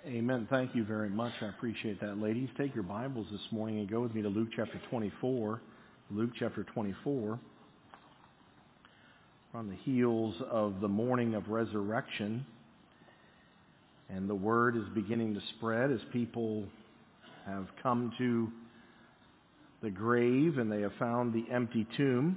Amen. Thank you very much. I appreciate that. Ladies, take your Bibles this morning and go with me to Luke chapter 24. Luke chapter 24. We're on the heels of the morning of resurrection, and the word is beginning to spread as people have come to the grave and they have found the empty tomb.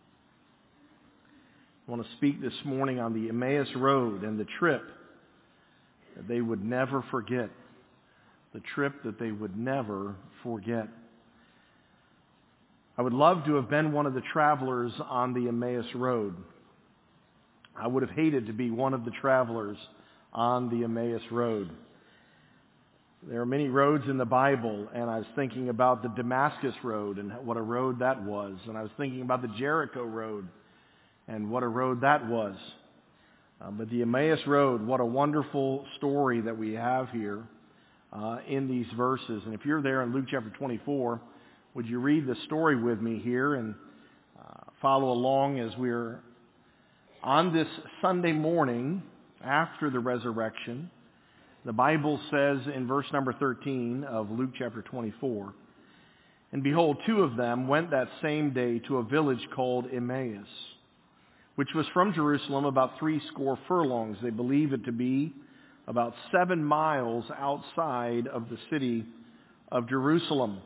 I want to speak this morning on the Emmaus Road and the trip that they would never forget. The trip that they would never forget. I would love to have been one of the travelers on the Emmaus Road. I would have hated to be one of the travelers on the Emmaus Road. There are many roads in the Bible, and I was thinking about the Damascus Road and what a road that was. And I was thinking about the Jericho Road and what a road that was. But the Emmaus Road, what a wonderful story that we have here in these verses. And if you're there in Luke chapter 24, would you read the story with me here and follow along as we're on this Sunday morning after the resurrection. The Bible says in verse number 13 of Luke chapter 24, "And behold, two of them went that same day to a village called Emmaus, which was from Jerusalem about 80 furlongs. They believe it to be about 7 miles outside of the city of Jerusalem.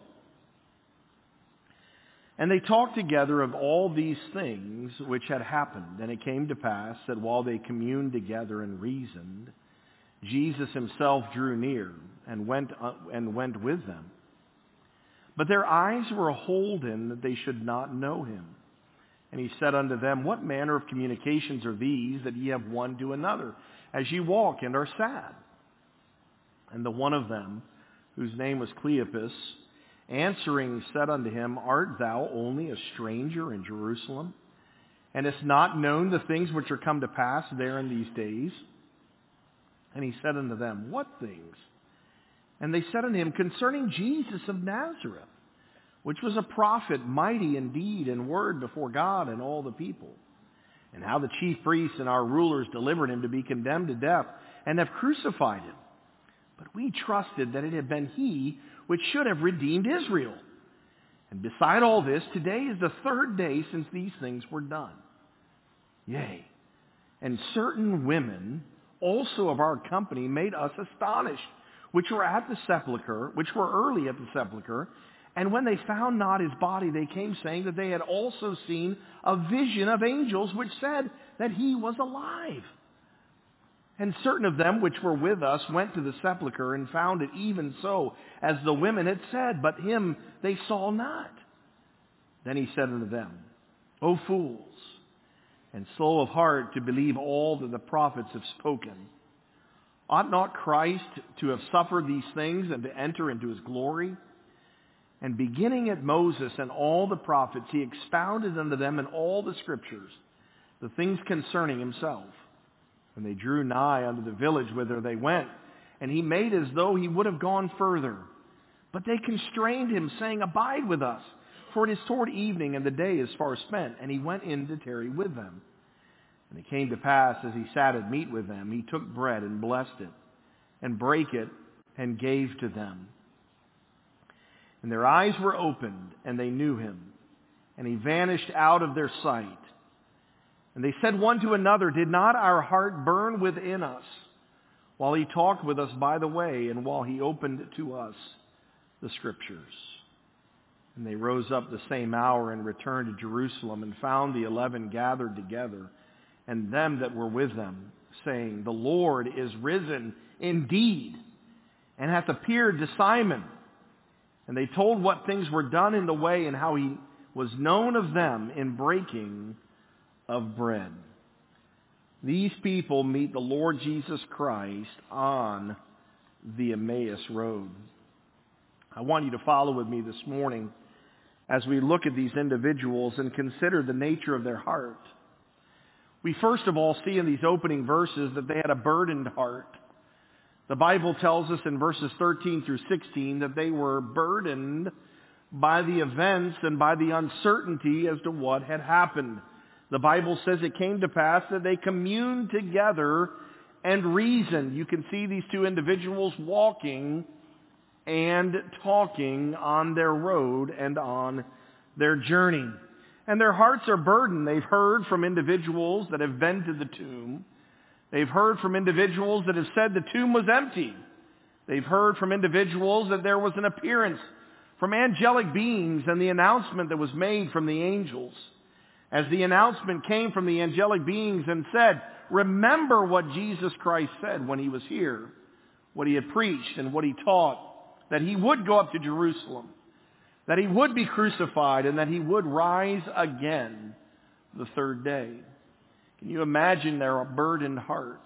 And they talked together of all these things which had happened. And it came to pass that while they communed together and reasoned, Jesus himself drew near and went with them. But their eyes were holden that they should not know him. And he said unto them, What manner of communications are these that ye have one to another, as ye walk and are sad? And the one of them, whose name was Cleopas, answering said unto him, Art thou only a stranger in Jerusalem, and hast not known the things which are come to pass there in these days? And he said unto them, What things? And they said unto him, Concerning Jesus of Nazareth, which was a prophet, mighty in deed and word before God and all the people, and how the chief priests and our rulers delivered him to be condemned to death, and have crucified him. But we trusted that it had been he which should have redeemed Israel. And beside all this, today is the 3rd day since these things were done. Yea, and certain women also of our company made us astonished, which were early at the sepulchre, and when they found not his body, they came saying that they had also seen a vision of angels which said that he was alive. And certain of them which were with us went to the sepulchre and found it even so as the women had said, but him they saw not. Then he said unto them, O fools, and slow of heart to believe all that the prophets have spoken. Ought not Christ to have suffered these things and to enter into his glory? And beginning at Moses and all the prophets, he expounded unto them in all the scriptures the things concerning himself. And they drew nigh unto the village whither they went, and he made as though he would have gone further. But they constrained him, saying, Abide with us, for it is toward evening, and the day is far spent. And he went in to tarry with them. And it came to pass, as he sat at meat with them, he took bread and blessed it, and brake it, and gave to them. And their eyes were opened, and they knew him. And he vanished out of their sight. And they said one to another, Did not our heart burn within us while he talked with us by the way, and while he opened to us the scriptures? And they rose up the same hour and returned to Jerusalem, and found the 11 gathered together, and them that were with them, saying, The Lord is risen indeed, and hath appeared to Simon. And they told what things were done in the way, and how he was known of them in breaking of bread. These people meet the Lord Jesus Christ on the Emmaus Road. I want you to follow with me this morning as we look at these individuals and consider the nature of their heart. We first of all see in these opening verses that they had a burdened heart. The Bible tells us in verses 13 through 16 that they were burdened by the events and by the uncertainty as to what had happened. The Bible says it came to pass that they communed together and reasoned. You can see these two individuals walking and talking on their road and on their journey. And their hearts are burdened. They've heard from individuals that have been to the tomb. They've heard from individuals that have said the tomb was empty. They've heard from individuals that there was an appearance from angelic beings and the announcement that was made from the angels. As the announcement came from the angelic beings and said, remember what Jesus Christ said when he was here, what he had preached and what he taught, that he would go up to Jerusalem, that he would be crucified, and that he would rise again the third day. Can you imagine their burdened hearts?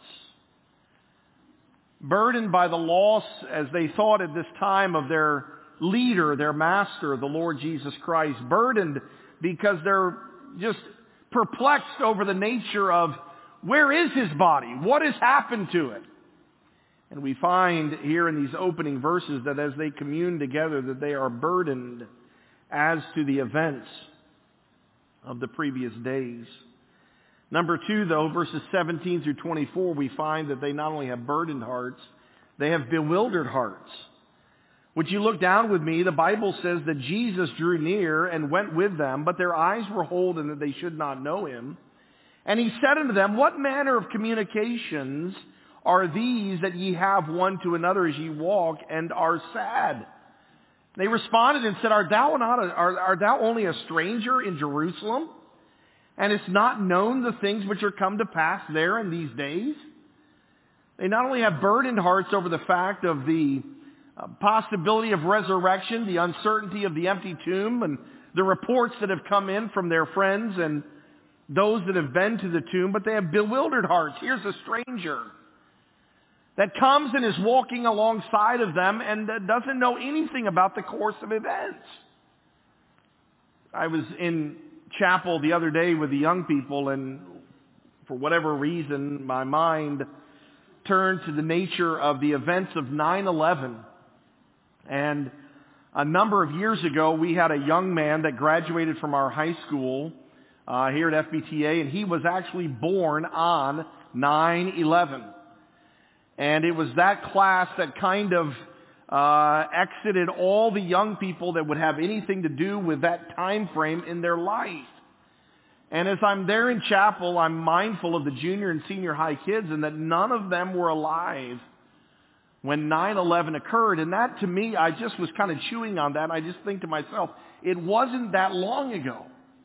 Burdened by the loss, as they thought at this time, of their leader, their master, the Lord Jesus Christ. Burdened because they're just perplexed over the nature of, where is his body? What has happened to it? And we find here in these opening verses that as they commune together, that they are burdened as to the events of the previous days. Number 2, though, verses 17 through 24, we find that they not only have burdened hearts, they have bewildered hearts. Would you look down with me? The Bible says that Jesus drew near and went with them, but their eyes were holden that they should not know him. And he said unto them, what manner of communications are these that ye have one to another as ye walk and are sad? They responded and said, art thou only a stranger in Jerusalem? And it's not known the things which are come to pass there in these days? They not only have burdened hearts over the fact of the possibility of resurrection, the uncertainty of the empty tomb, and the reports that have come in from their friends and those that have been to the tomb, but they have bewildered hearts. Here's a stranger that comes and is walking alongside of them and doesn't know anything about the course of events. I was in chapel the other day with the young people, and for whatever reason, my mind turned to the nature of the events of 9/11. And a number of years ago, we had a young man that graduated from our high school here at FBTA, and he was actually born on 9/11. And it was that class that kind of exited all the young people that would have anything to do with that time frame in their life. And as I'm there in chapel, I'm mindful of the junior and senior high kids, and that none of them were alive when 9/11 occurred. And that, to me, I just was kind of chewing on that, and I just think to myself, it wasn't that long ago.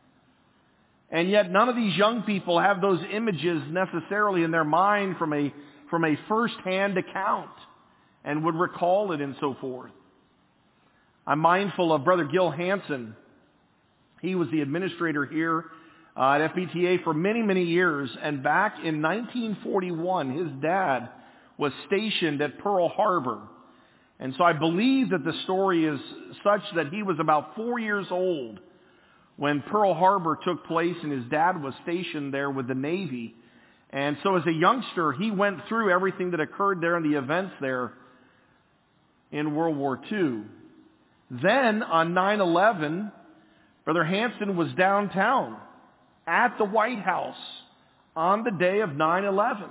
And yet none of these young people have those images necessarily in their mind from a first-hand account and would recall it and so forth. I'm mindful of Brother Gil Hansen. He was the administrator here at FBTA for many, many years. And back in 1941, his dad was stationed at Pearl Harbor. And so I believe that the story is such that he was about 4 years old when Pearl Harbor took place, and his dad was stationed there with the Navy. And so as a youngster, he went through everything that occurred there and the events there in World War II. Then on 9/11, Brother Hansen was downtown at the White House on the day of 9/11.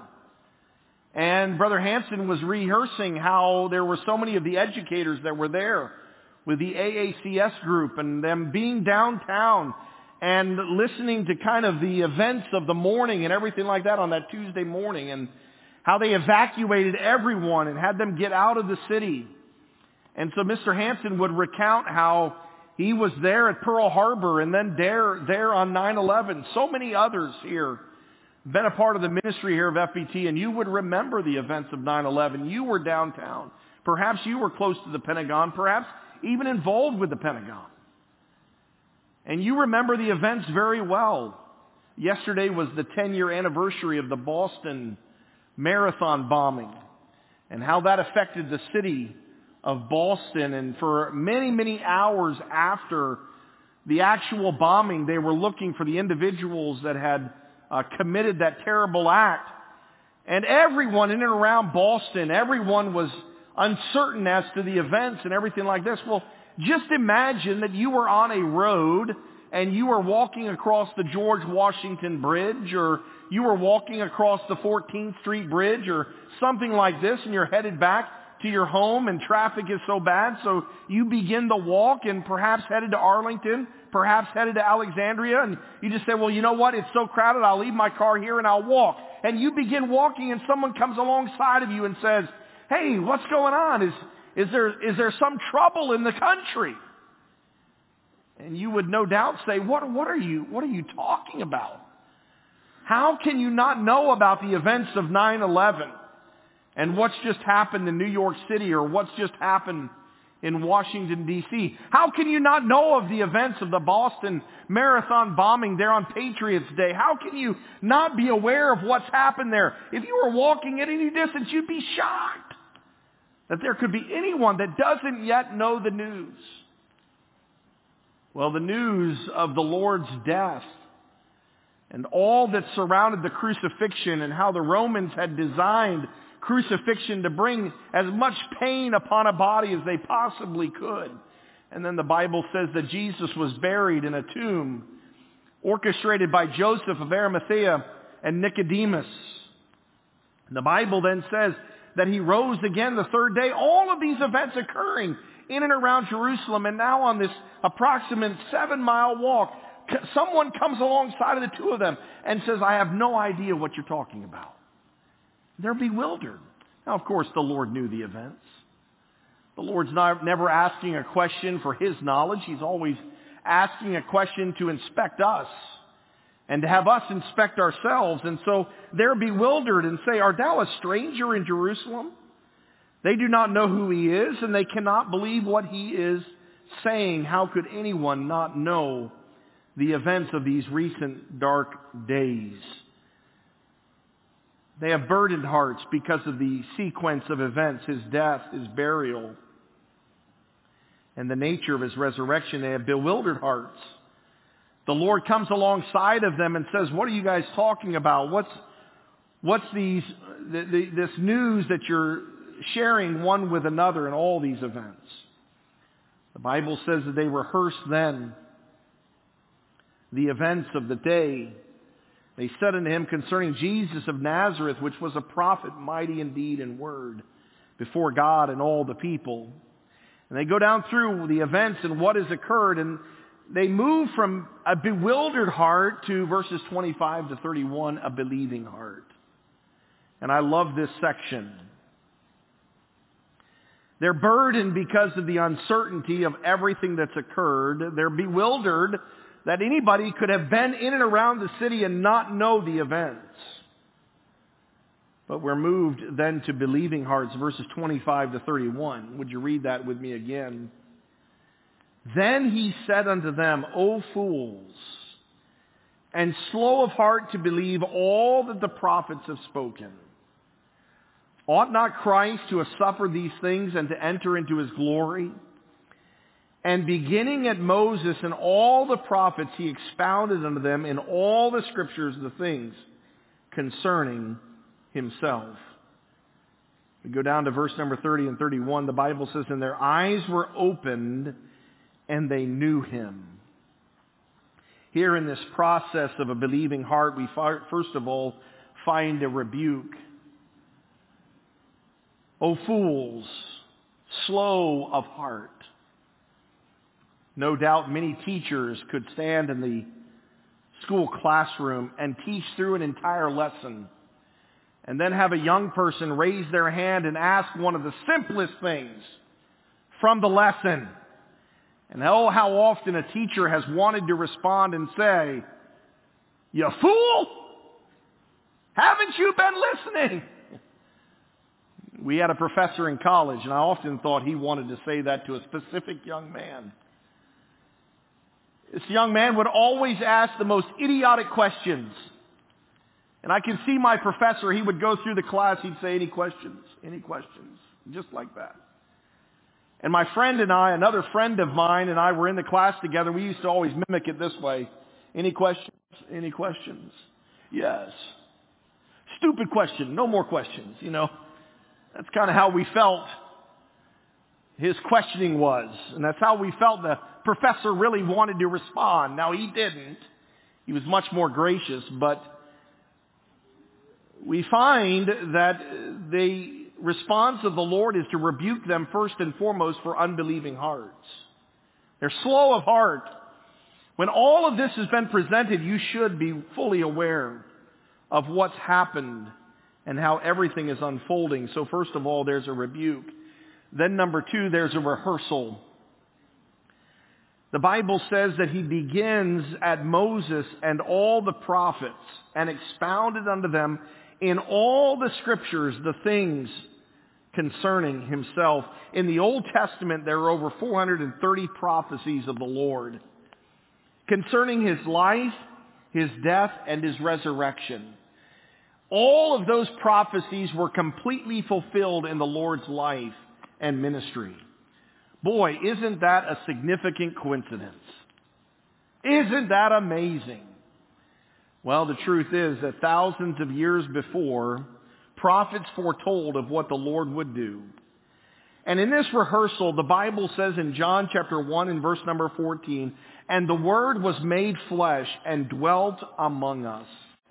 And Brother Hansen was rehearsing how there were so many of the educators that were there with the AACS group, and them being downtown and listening to kind of the events of the morning and everything like that on that Tuesday morning, and how they evacuated everyone and had them get out of the city. And so Mr. Hansen would recount how he was there at Pearl Harbor and then there on 9/11. So many others here been a part of the ministry here of FBT, and you would remember the events of 9/11. You were downtown. Perhaps you were close to the Pentagon, perhaps even involved with the Pentagon. And you remember the events very well. Yesterday was the 10-year anniversary of the Boston Marathon bombing and how that affected the city of Boston. And for many, many hours after the actual bombing, they were looking for the individuals that had committed that terrible act. And everyone in and around Boston, everyone was uncertain as to the events and everything like this. Well, just imagine that you were on a road and you are walking across the George Washington Bridge, or you are walking across the 14th Street Bridge, or something like this, and you're headed back to your home and traffic is so bad, so you begin to walk and perhaps headed to Arlington, perhaps headed to Alexandria, and you just say, well, you know what, it's so crowded, I'll leave my car here and I'll walk. And you begin walking and someone comes alongside of you and says, hey, what's going on? Is there some trouble in the country? And you would no doubt say, what are you talking about? How can you not know about the events of 9/11 and what's just happened in New York City or what's just happened in Washington, D.C.? How can you not know of the events of the Boston Marathon bombing there on Patriots Day? How can you not be aware of what's happened there? If you were walking at any distance, you'd be shocked that there could be anyone that doesn't yet know the news. Well, the news of the Lord's death and all that surrounded the crucifixion and how the Romans had designed crucifixion to bring as much pain upon a body as they possibly could. And then the Bible says that Jesus was buried in a tomb orchestrated by Joseph of Arimathea and Nicodemus. And the Bible then says that he rose again the third day. All of these events occurring in and around Jerusalem, and now on this approximate 7-mile walk, someone comes alongside of the two of them and says, I have no idea what you're talking about. They're bewildered. Now, of course, the Lord knew the events. The Lord's never asking a question for His knowledge. He's always asking a question to inspect us and to have us inspect ourselves. And so they're bewildered and say, art thou a stranger in Jerusalem? They do not know who He is, and they cannot believe what He is saying. How could anyone not know the events of these recent dark days? They have burdened hearts because of the sequence of events, His death, His burial, and the nature of His resurrection. They have bewildered hearts. The Lord comes alongside of them and says, what are you guys talking about? What's this news that you're sharing one with another in all these events? The Bible says that they rehearsed then the events of the day. They said unto him concerning Jesus of Nazareth, which was a prophet, mighty in deed and word, before God and all the people. And they go down through the events and what has occurred, and they move from a bewildered heart to verses 25 to 31, a believing heart. And I love this section. They're burdened because of the uncertainty of everything that's occurred. They're bewildered that anybody could have been in and around the city and not know the events. But we're moved then to believing hearts, verses 25 to 31. Would you read that with me again? Then he said unto them, O fools, and slow of heart to believe all that the prophets have spoken. Ought not Christ to have suffered these things and to enter into His glory? And beginning at Moses and all the prophets, He expounded unto them in all the scriptures the things concerning Himself. We go down to verse number 30 and 31. The Bible says, and their eyes were opened and they knew Him. Here in this process of a believing heart, we first of all find a rebuke. O fools, slow of heart. No doubt many teachers could stand in the school classroom and teach through an entire lesson and then have a young person raise their hand and ask one of the simplest things from the lesson. And oh, how often a teacher has wanted to respond and say, you fool! Haven't you been listening? We had a professor in college, and I often thought he wanted to say that to a specific young man. This young man would always ask the most idiotic questions. And I can see my professor, he would go through the class, he'd say, any questions, just like that. And my friend and I, another friend of mine and I were in the class together. We used to always mimic it this way. Any questions? Any questions? Yes. Stupid question. No more questions, you know. That's kind of how we felt. his questioning was. And that's how we felt the professor really wanted to respond. Now, he didn't. He was much more gracious, but we find that the response of the Lord is to rebuke them first and foremost for unbelieving hearts. They're slow of heart. When all of this has been presented, you should be fully aware of what's happened and how everything is unfolding. So first of all, there's a rebuke. Then number two, there's a rehearsal. The Bible says that he begins at Moses and all the prophets and expounded unto them in all the scriptures the things concerning himself. In the Old Testament, there are over 430 prophecies of the Lord concerning his life, his death, and his resurrection. All of those prophecies were completely fulfilled in the Lord's life and ministry. Boy, isn't that a significant coincidence? Isn't that amazing? Well, the truth is that thousands of years before, prophets foretold of what the Lord would do. And in this rehearsal, the Bible says in John chapter 1 and verse number 14, "And the Word was made flesh and dwelt among us."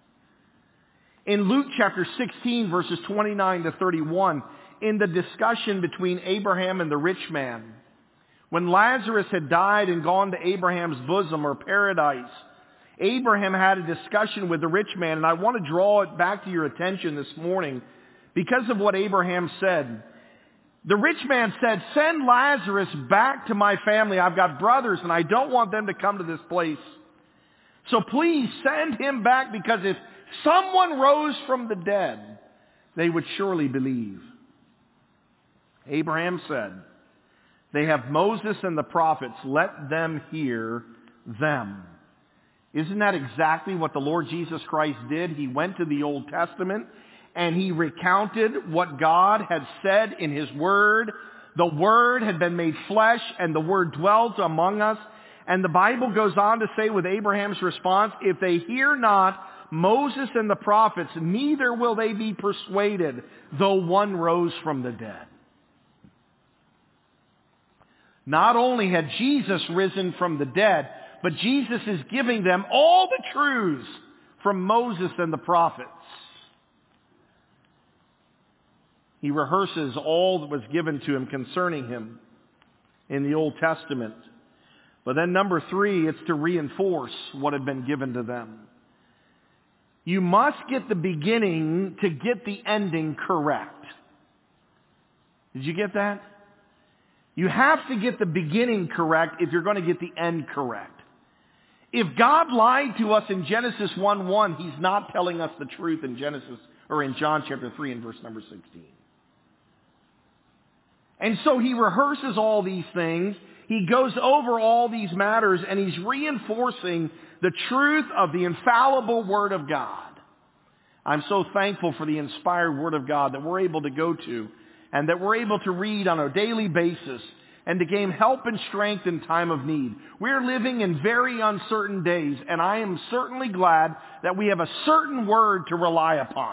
In Luke chapter 16, verses 29 to 31, in the discussion between Abraham and the rich man, when Lazarus had died and gone to Abraham's bosom or paradise, Abraham had a discussion with the rich man, and I want to draw it back to your attention this morning because of what Abraham said. The rich man said, "Send Lazarus back to my family. I've got brothers, and I don't want them to come to this place. So please send him back, because if someone rose from the dead, they would surely believe." Abraham said, "They have Moses and the prophets. Let them hear them." Isn't that exactly what the Lord Jesus Christ did? He went to the Old Testament and he recounted what God had said in his Word. The Word had been made flesh and the Word dwelt among us. And the Bible goes on to say with Abraham's response, "If they hear not Moses and the prophets, neither will they be persuaded, though one rose from the dead." Not only had Jesus risen from the dead, but Jesus is giving them all the truths from Moses and the prophets. He rehearses all that was given to him concerning him in the Old Testament. But then number three, it's to reinforce what had been given to them. You must get the beginning to get the ending correct. Did you get that? You have to get the beginning correct if you're going to get the end correct. If God lied to us in Genesis 1:1, He's not telling us the truth in John chapter 3 and verse number 16. And so He rehearses all these things. He goes over all these matters, and He's reinforcing the truth of the infallible Word of God. I'm so thankful for the inspired Word of God that we're able to go to and that we're able to read on a daily basis and to gain help and strength in time of need. We're living in very uncertain days, and I am certainly glad that we have a certain Word to rely upon.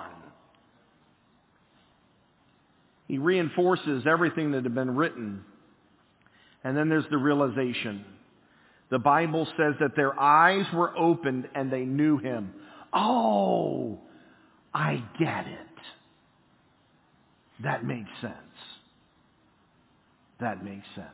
He reinforces everything that had been written. And then there's the realization. The Bible says that their eyes were opened and they knew Him. Oh, I get it. That makes sense. That makes sense.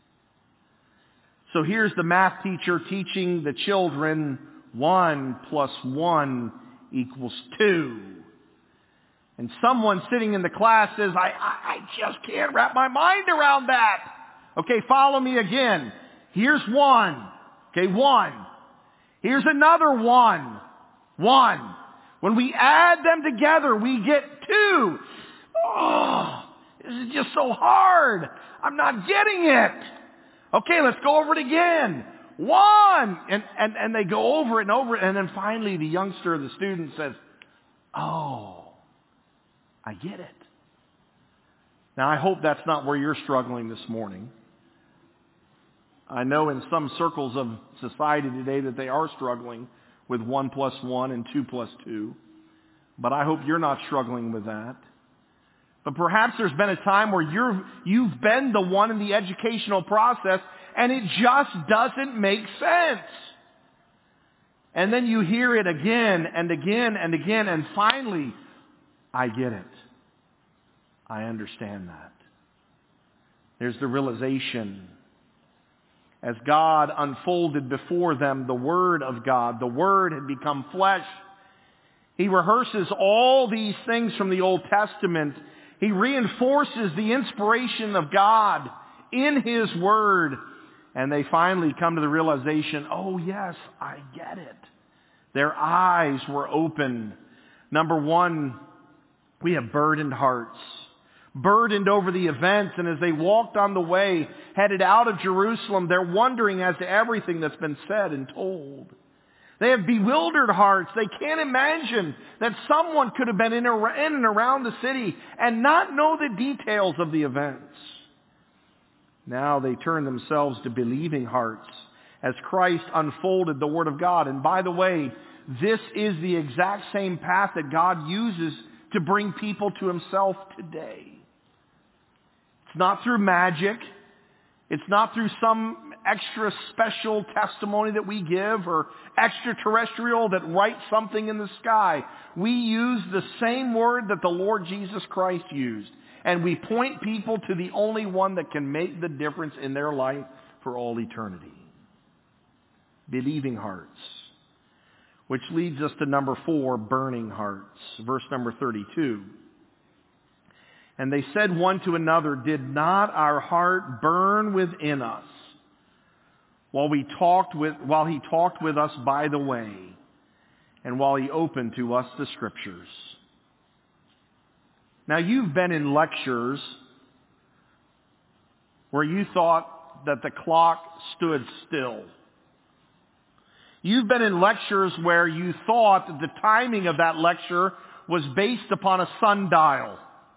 So here's the math teacher teaching the children 1 + 1 = 2. And someone sitting in the class says, I just can't wrap my mind around that. Okay, follow me again. Here's 1. Okay, 1. Here's another 1. 1. When we add them together, we get 2. Oh, this is just so hard. I'm not getting it. Okay, let's go over it again. 1. And they go over it and over it. And then finally the youngster, the student says, oh, I get it. Now I hope that's not where you're struggling this morning. I know in some circles of society today that they are struggling with 1 + 1 and 2 + 2. But I hope you're not struggling with that. But perhaps there's been a time where you've been the one in the educational process and it just doesn't make sense. And then you hear it again and again and again, and finally, I get it. I understand that. There's the realization. As God unfolded before them the Word of God, the Word had become flesh. He rehearses all these things from the Old Testament. He reinforces the inspiration of God in His Word. And they finally come to the realization, oh yes, I get it. Their eyes were open. Number one, we have burdened hearts. Burdened over the events, and as they walked on the way, headed out of Jerusalem, they're wondering as to everything that's been said and told. They have bewildered hearts. They can't imagine that someone could have been in and around the city and not know the details of the events. Now they turn themselves to believing hearts as Christ unfolded the Word of God. And by the way, this is the exact same path that God uses to bring people to Himself today. It's not through magic. It's not through some extra special testimony that we give or extraterrestrial that writes something in the sky. We use the same word that the Lord Jesus Christ used. And we point people to the only one that can make the difference in their life for all eternity. Believing hearts. Which leads us to number 4, burning hearts. Verse number 32. And they said one to another, did not our heart burn within us while he talked with us by the way, and while he opened to us the Scriptures? Now you've been in lectures where you thought that the clock stood still. You've been in lectures where you thought that the timing of that lecture was based upon a sundial.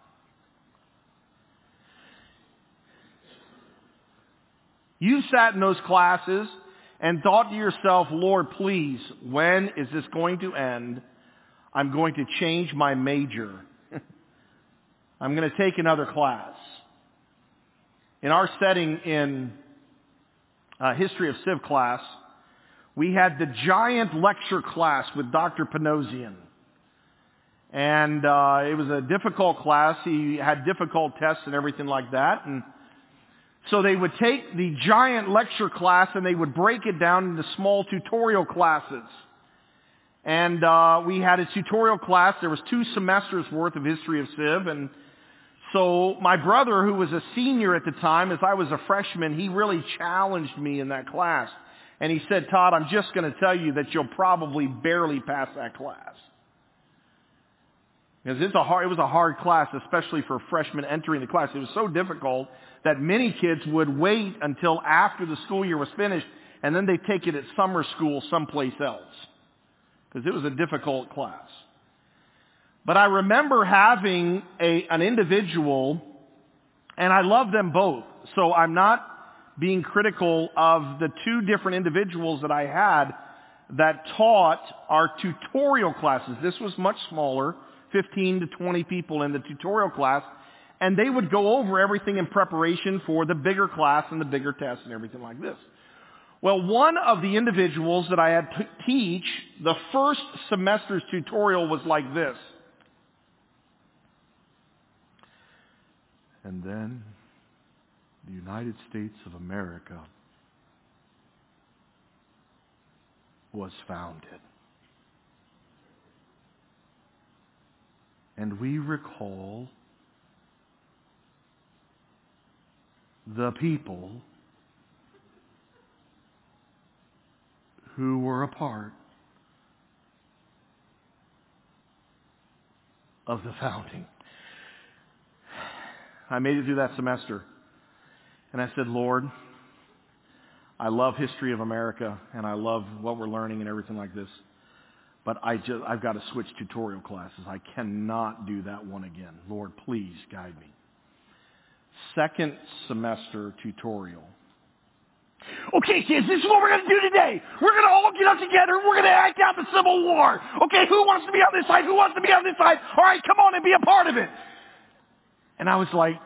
You sat in those classes and thought to yourself, Lord, please, when is this going to end? I'm going to change my major. I'm going to take another class. In our setting in History of Civ class, we had the giant lecture class with Dr. Panosian. And it was a difficult class. He had difficult tests and everything like that. And so they would take the giant lecture class and they would break it down into small tutorial classes. And we had a tutorial class. There was 2 semesters worth of History of Civ. And so my brother, who was a senior at the time, as I was a freshman, he really challenged me in that class. And he said, Todd, I'm just going to tell you that you'll probably barely pass that class. Because it was a hard class, especially for freshmen entering the class. It was so difficult that many kids would wait until after the school year was finished, and then they'd take it at summer school someplace else. Because it was a difficult class. But I remember having an individual, and I love them both, so I'm not being critical of the 2 different individuals that I had that taught our tutorial classes. This was much smaller, 15 to 20 people in the tutorial class, and they would go over everything in preparation for the bigger class and the bigger tests and everything like this. Well, one of the individuals that I had to teach, the first semester's tutorial was like this. And then the United States of America was founded. And we recall the people who were a part of the founding. I made it through that semester. And I said, Lord, I love History of America and I love what we're learning and everything like this. But I've got to switch tutorial classes. I cannot do that one again. Lord, please guide me. Second semester tutorial. Okay, kids, this is what we're going to do today. We're going to all get up together and we're going to act out the Civil War. Okay, who wants to be on this side? Who wants to be on this side? All right, come on and be a part of it. And I was like,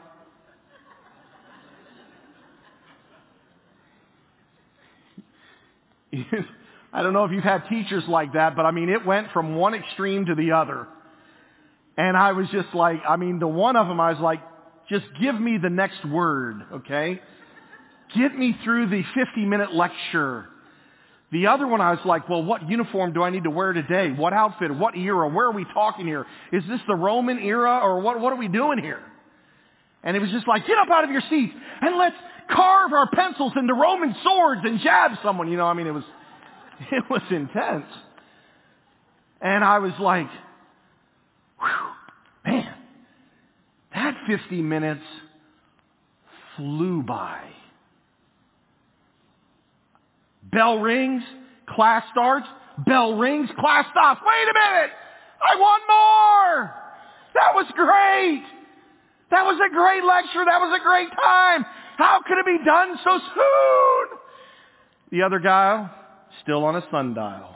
I don't know if you've had teachers like that, but I mean, it went from one extreme to the other. And I was just like, the one of them, I was like, just give me the next word, okay? Get me through the 50-minute lecture. The other one, I was like, well, what uniform do I need to wear today? What outfit? What era? Where are we talking here? Is this the Roman era, or what are we doing here? And it was just like, get up out of your seats and let's carve our pencils into Roman swords and jab someone. It was intense. And I was like, whew, man, that 50 minutes flew by. Bell rings, class starts, bell rings, class stops. Wait a minute! I want more! That was great! That was a great lecture. That was a great time. How could it be done so soon? The other guy, still on a sundial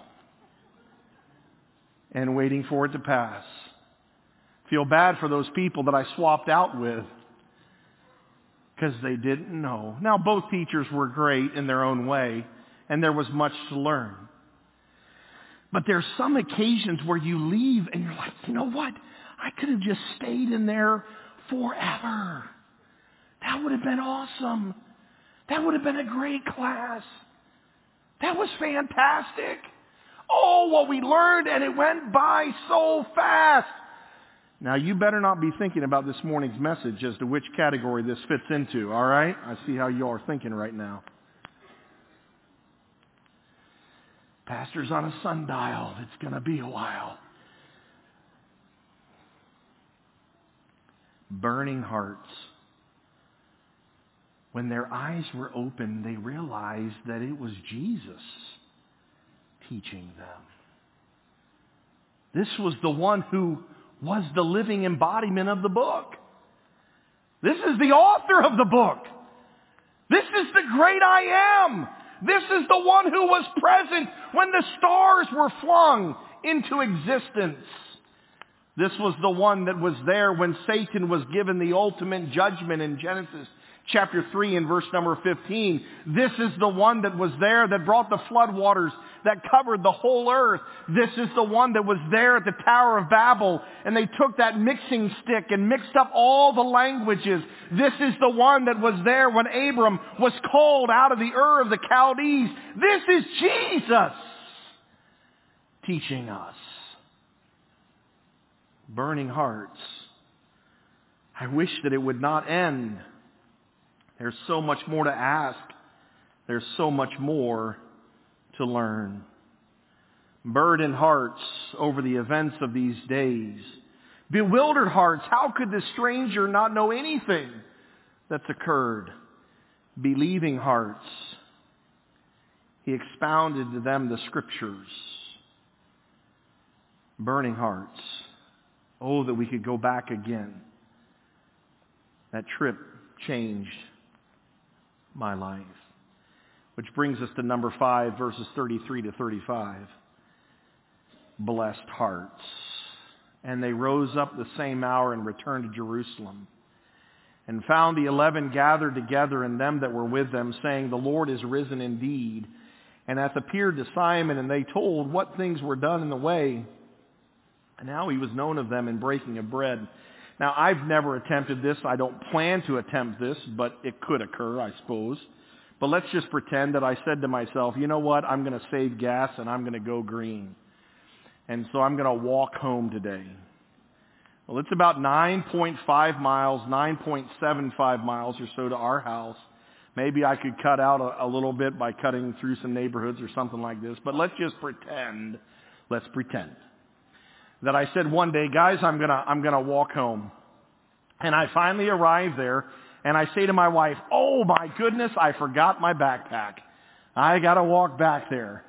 and waiting for it to pass. Feel bad for those people that I swapped out with because they didn't know. Now, both teachers were great in their own way, and there was much to learn. But there's some occasions where you leave and you're like, you know what? I could have just stayed in there forever. That would have been awesome. That would have been a great class. That was fantastic. Oh, what we learned, and it went by so fast. Now, you better not be thinking about this morning's message as to which category this fits into, all right? I see how you are thinking right now. Pastor's on a sundial. It's going to be a while. Burning hearts. When their eyes were open, they realized that it was Jesus teaching them. This was the one who was the living embodiment of the book. This is the author of the book. This is the great I am. This is the one who was present when the stars were flung into existence. This was the one that was there when Satan was given the ultimate judgment in Genesis chapter 3 and verse number 15. This is the one that was there that brought the floodwaters that covered the whole earth. This is the one that was there at the Tower of Babel, and they took that mixing stick and mixed up all the languages. This is the one that was there when Abram was called out of the Ur of the Chaldees. This is Jesus teaching us. Burning hearts. I wish that it would not end. There's so much more to ask. There's so much more to learn. Burdened hearts over the events of these days. Bewildered hearts. How could this stranger not know anything that's occurred? Believing hearts. He expounded to them the scriptures. Burning hearts. Oh, that we could go back again. That trip changed my life. Which brings us to number 5, verses 33 to 35. Blessed hearts. And they rose up the same hour and returned to Jerusalem, and found the 11 gathered together, and them that were with them, saying, the Lord is risen indeed, and hath appeared to Simon. And they told what things were done in the way, and how he was known of them in breaking of bread. Now, I've never attempted this. I don't plan to attempt this, but it could occur, I suppose. But let's just pretend that I said to myself, you know what? I'm going to save gas and I'm going to go green. And so I'm going to walk home today. Well, it's about 9.5 miles, 9.75 miles or so to our house. Maybe I could cut out a little bit by cutting through some neighborhoods or something like this. But let's just pretend. Let's pretend that I said one day, guys, I'm gonna walk home. And I finally arrive there, and I say to my wife, oh my goodness, I forgot my backpack. I gotta walk back there.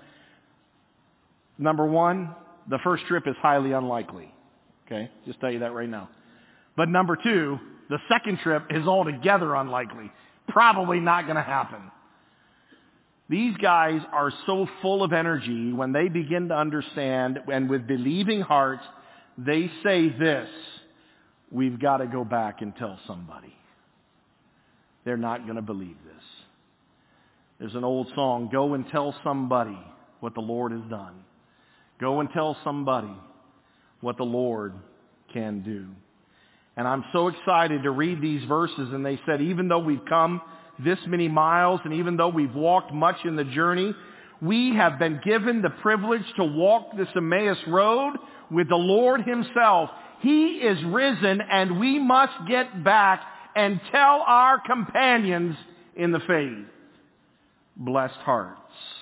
Number one, the first trip is highly unlikely. Okay, just tell you that right now. But number two, the second trip is altogether unlikely. Probably not gonna happen. These guys are so full of energy when they begin to understand, and with believing hearts, they say this: we've got to go back and tell somebody. They're not going to believe this. There's an old song, go and tell somebody what the Lord has done. Go and tell somebody what the Lord can do. And I'm so excited to read these verses, and they said, even though we've come this many miles, and even though we've walked much in the journey, we have been given the privilege to walk this Emmaus road with the Lord Himself. He is risen, and we must get back and tell our companions in the faith. Blessed hearts.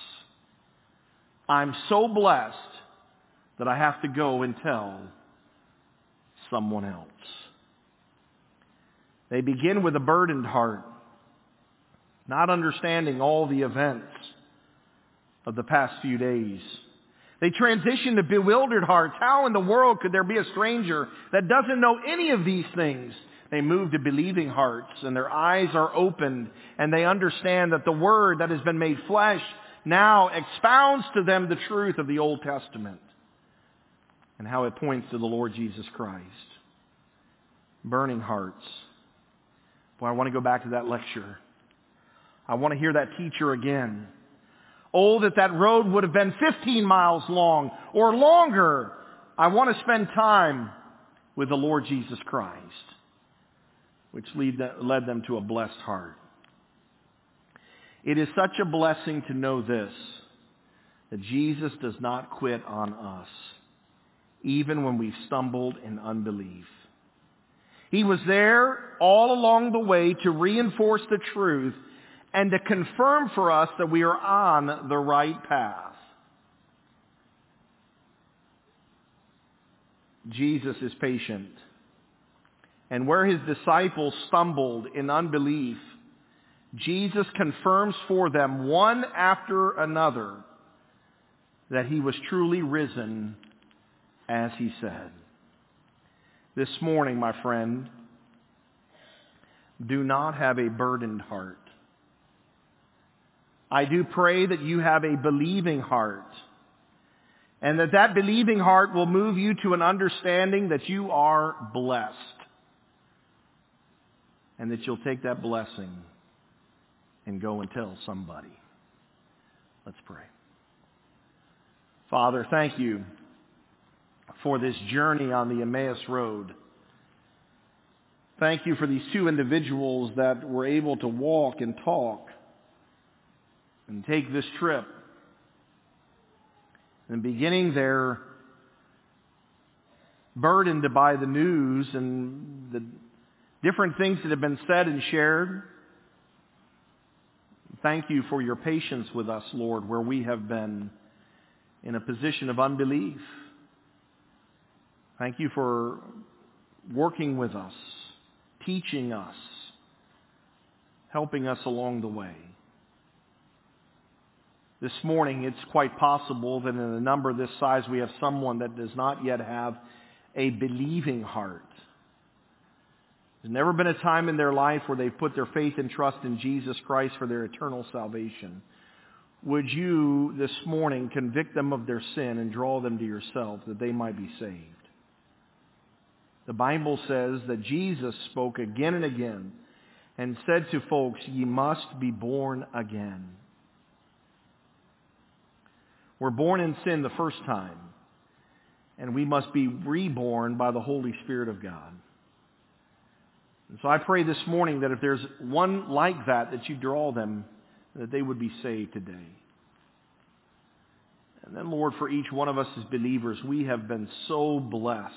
I'm so blessed that I have to go and tell someone else. They begin with a burdened heart, not understanding all the events of the past few days. They transition to bewildered hearts. How in the world could there be a stranger that doesn't know any of these things? They move to believing hearts, and their eyes are opened, and they understand that the Word that has been made flesh now expounds to them the truth of the Old Testament and how it points to the Lord Jesus Christ. Burning hearts. Boy, I want to go back to that lecture. I want to hear that teacher again. Oh, that road would have been 15 miles long or longer. I want to spend time with the Lord Jesus Christ, which led them to a blessed heart. It is such a blessing to know this, that Jesus does not quit on us, even when we've stumbled in unbelief. He was there all along the way to reinforce the truth and to confirm for us that we are on the right path. Jesus is patient. And where His disciples stumbled in unbelief, Jesus confirms for them one after another that He was truly risen as He said. This morning, my friend, do not have a burdened heart. I do pray that you have a believing heart, and that believing heart will move you to an understanding that you are blessed, and that you'll take that blessing and go and tell somebody. Let's pray. Father, thank you for this journey on the Emmaus Road. Thank you for these two individuals that were able to walk and talk and take this trip. In the beginning, they're burdened by the news and the different things that have been said and shared. Thank you for your patience with us, Lord, where we have been in a position of unbelief. Thank you for working with us, teaching us, helping us along the way. This morning, it's quite possible that in a number this size we have someone that does not yet have a believing heart. There's never been a time in their life where they've put their faith and trust in Jesus Christ for their eternal salvation. Would you this morning convict them of their sin and draw them to yourself that they might be saved? The Bible says that Jesus spoke again and again and said to folks, ye must be born again. We're born in sin the first time, and we must be reborn by the Holy Spirit of God. And so I pray this morning that if there's one like that you draw them, that they would be saved today. And then, Lord, for each one of us as believers, we have been so blessed.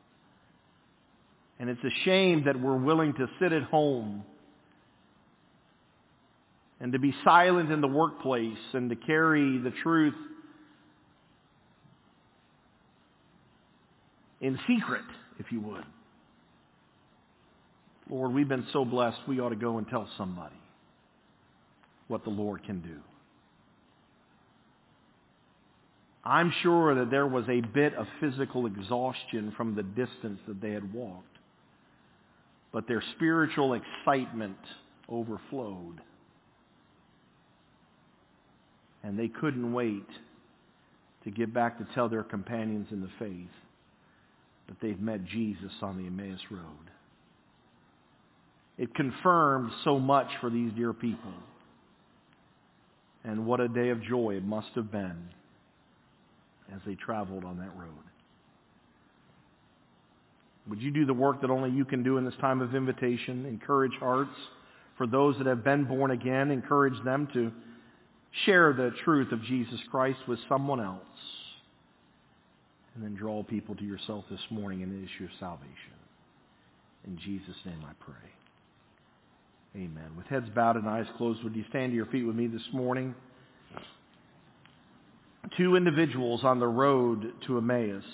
And it's a shame that we're willing to sit at home and to be silent in the workplace and to carry the truth in secret, if you would. Lord, we've been so blessed, we ought to go and tell somebody what the Lord can do. I'm sure that there was a bit of physical exhaustion from the distance that they had walked, but their spiritual excitement overflowed, and they couldn't wait to get back to tell their companions in the faith that they've met Jesus on the Emmaus Road. It confirmed so much for these dear people. And what a day of joy it must have been as they traveled on that road. Would you do the work that only you can do in this time of invitation? Encourage hearts. For those that have been born again, encourage them to share the truth of Jesus Christ with someone else. And then draw people to yourself this morning in the issue of salvation. In Jesus' name I pray. Amen. With heads bowed and eyes closed, would you stand to your feet with me this morning? Two individuals on the road to Emmaus.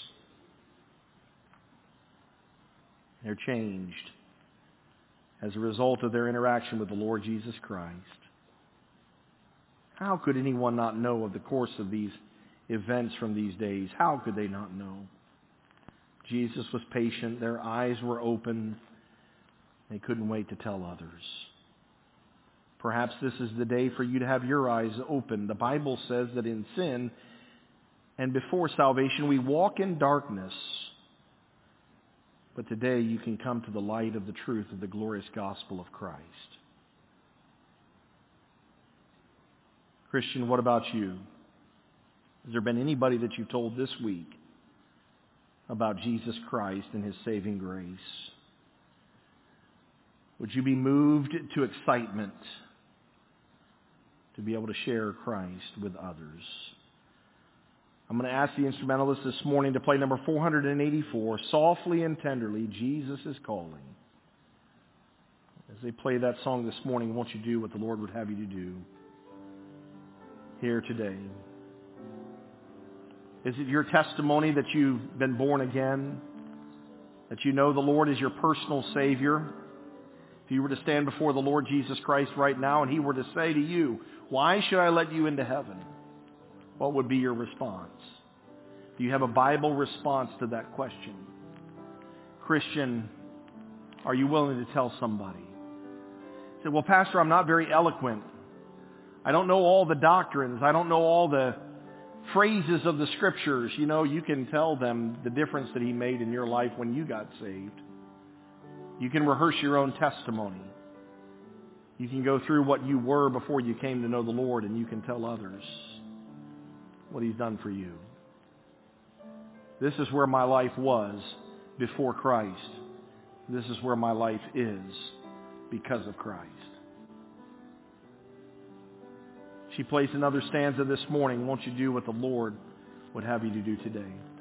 They're changed as a result of their interaction with the Lord Jesus Christ. How could anyone not know of the course of these events from these days? How could they not know? Jesus was patient. Their eyes were open. They couldn't wait to tell others. Perhaps this is the day for you to have your eyes open. The Bible says that in sin and before salvation we walk in darkness. But today you can come to the light of the truth of the glorious gospel of Christ. Christian, what about you? Has there been anybody that you've told this week about Jesus Christ and His saving grace? Would you be moved to excitement to be able to share Christ with others? I'm going to ask the instrumentalists this morning to play number 484, Softly and Tenderly, Jesus is Calling. As they play that song this morning, won't you do what the Lord would have you to do here today? Is it your testimony that you've been born again? That you know the Lord is your personal Savior? If you were to stand before the Lord Jesus Christ right now and He were to say to you, "Why should I let you into heaven?" what would be your response? Do you have a Bible response to that question? Christian, are you willing to tell somebody? You say, "Well, Pastor, I'm not very eloquent. I don't know all the doctrines. I don't know all the phrases of the Scriptures." You know, you can tell them the difference that He made in your life when you got saved. You can rehearse your own testimony. You can go through what you were before you came to know the Lord, and you can tell others what He's done for you. This is where my life was before Christ. This is where my life is because of Christ. She plays another stanza this morning. Won't you do what the Lord would have you to do today?